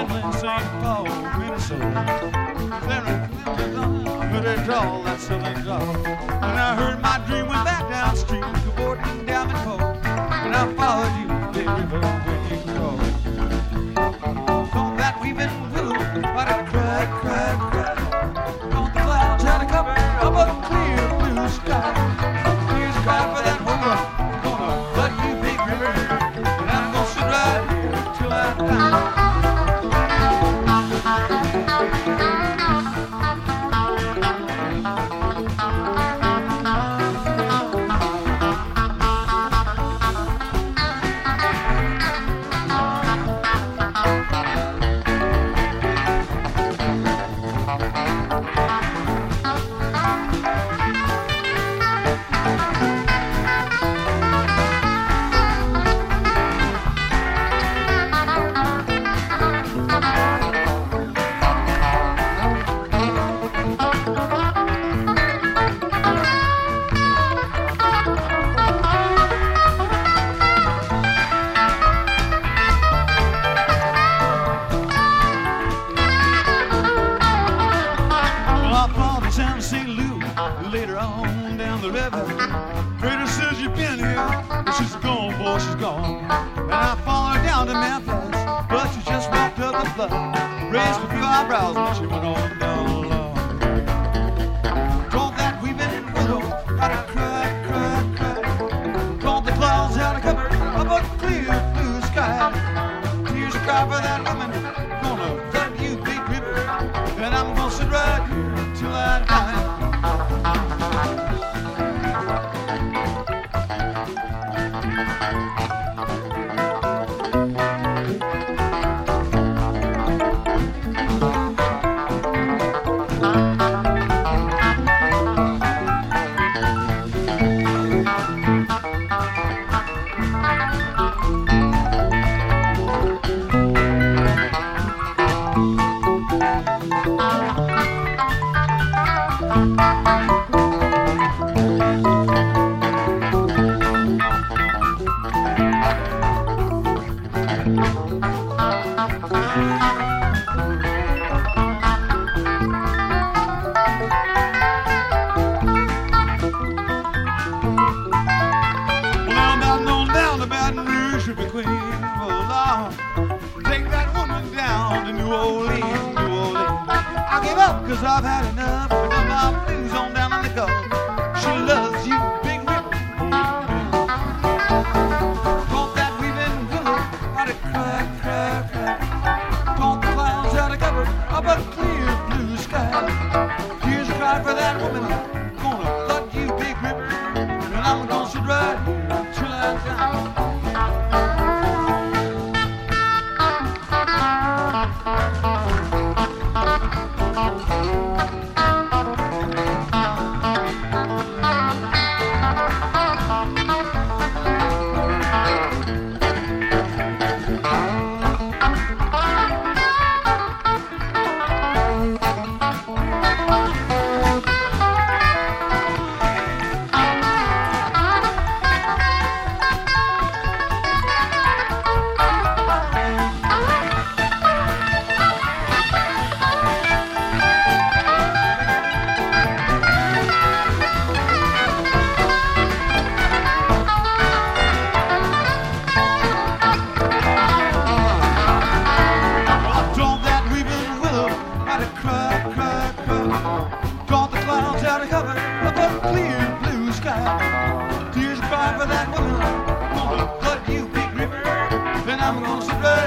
in St. Paul, Minnesota. But it's all that southern drawl. And I heard my dream went back downstream to boarding down the coast. And I followed you, big river, when you crossed. On that we've been willow, but I cried, cried, cried. On the clouds had a cover up a clear blue sky. Tears cried for that woman, gonna flood you, big river. And I'm gonna sit right here till I die. St. Louis, later on down the river. Trader says you've been here, but she's gone, boy, she's gone. And I followed her down to Memphis, but she just walked up the flood. Raised a few eyebrows when she went on down the lawn. Told that we've been widow, gotta cry, cry, cry. Told the clouds had a cover of a clear blue sky. Tears cry for that woman, gonna flood you, big river. And I'm gonna sit right here till I die. Take that woman down to New Orleans, New Orleans. I give up cause I've had enough of my blues on down in the Gulf. She loves you, big river. Thought that we've been willow, gotta cry, cry, cry. Thought the clouds had a cover of a clear blue sky. Tears cry for that woman, gonna flood you, big river. And I'm gonna sit right here till I die. Tears cry for that woman, gonna flood you, big river. Then I'm gonna sit right